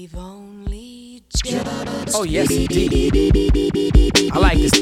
Oh yes, indeed. I like this.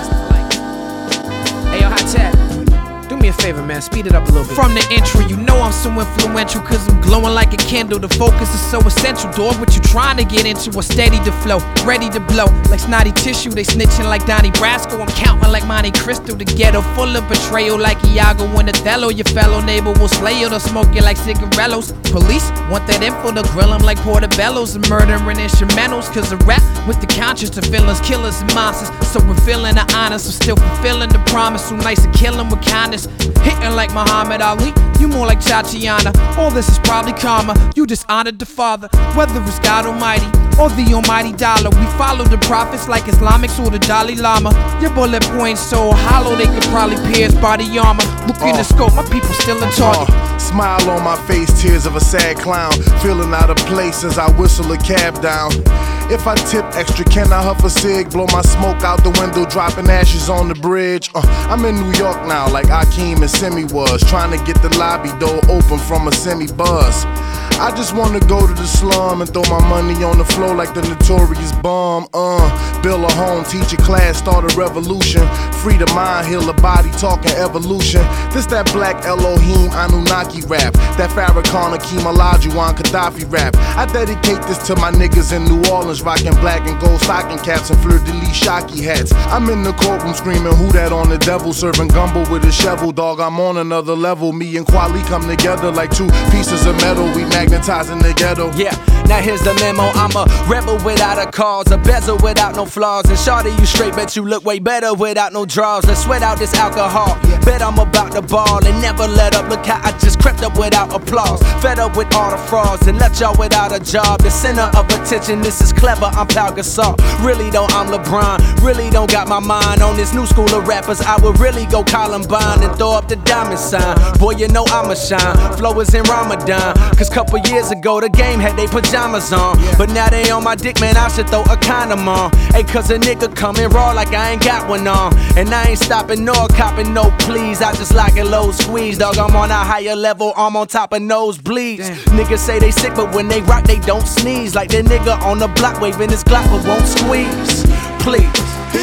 Hey, yo, Hot Tap. Do me a favor, man, speed it up a little bit. From the intro, you know I'm so influential, cause I'm glowing like a candle. The focus is so essential, dog. What you trying to get into? A steady to flow, ready to blow. Like snotty tissue, they snitching like Donnie Brasco. I'm counting like Monte Cristo. The ghetto full of betrayal like Iago and Othello. Your fellow neighbor will slay you, they'll smoke you like cigarillos. Police want that info to grill them like portobellos. And murdering instrumentals, cause the rap with the conscience, the villains, killers and monsters. So revealing the honor, so still fulfilling the promise. So nice to kill them with kindness. Hitting like Muhammad Ali, you more like Tatiana. All this is probably karma, you dishonored the Father. Whether it's God Almighty or the almighty dollar, we follow the prophets like Islamics or the Dalai Lama. Your bullet points so hollow they could probably pierce body armor. Look in the scope, my people still a target. Smile on my face, tears of a sad clown. Feeling out of place as I whistle a cab down. If I tip extra, can I huff a cig? Blow my smoke out the window, dropping ashes on the bridge. I'm in New York now, like Akeem and Simi was. Trying to get the lobby door open from a semi-buzz. I just wanna go to the slum and throw my money on the floor like the notorious bum. Build a home, teach a class, start a revolution. Free the mind, heal the body, talking evolution. This that black Elohim Anunnaki rap. That Farrakhan Akeem Olajuwon Gaddafi rap. I dedicate this to my niggas in New Orleans, rocking black and gold stocking caps and fleur-de-lis shocky hats. I'm in the courtroom screaming, who that on the devil? Serving gumbo with a shovel, dog, I'm on another level. Me and Kweli come together like two pieces of metal. We magnetizing the ghetto. Yeah, now here's the memo. I'm a rebel without a cause, a bezel without no flaws. And shawty, you straight, bet you look way better without no draws. Let's sweat out this alcohol. Bet I'm about to ball and never let up. Look how I just crept up without applause. Fed up with all the frauds and left y'all without a job. The center of attention, this is clever, I'm Pau Gasol. Really though, I'm LeBron. Really don't got my mind on this new school of rappers. I would really go Columbine and throw up the diamond sign. Boy, you know I'ma shine. Flow is in Ramadan. Cause couple years ago, the game had they pajamas on. But now they on my dick, man, I should throw a condom on. Hey, cause a nigga coming raw like I ain't got one on. And I ain't stopping nor copping no please. I just like a low squeeze, dog. I'm on a higher level, I'm on top of nosebleeds. Niggas say they sick, but when they rock, they don't sneeze. Like that nigga on the block waving his Glock, but won't squeeze. Please.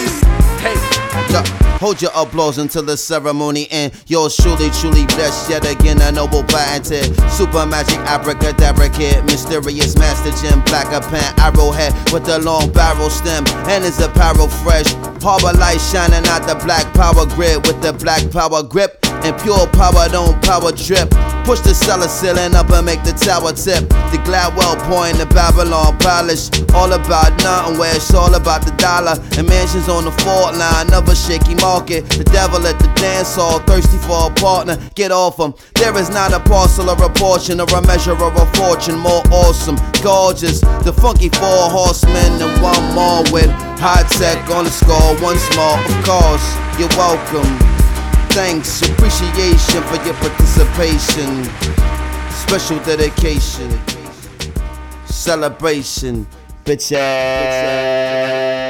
Hey. Hold your applause until the ceremony ends. Yours truly blessed yet again, a noble patented. Super magic abracadabra kid, mysterious master gem, black a pen, arrowhead with the long barrel stem, and his apparel fresh. Harbor light shining out the black power grid with the black power grip. And pure power don't power trip. Push the cellar ceiling up and make the tower tip. The Gladwell point, the Babylon Palace. All about nothing where it's all about the dollar. And mansions on the fault line, another shaky market. The devil at the dance hall, thirsty for a partner. Get off him. There is not a parcel or a portion or a measure or a fortune more awesome, gorgeous. The funky four horsemen and one more with high tech on the score. Once more, of course, you're welcome. Thanks, appreciation for your participation. Special dedication, celebration, bitch ass.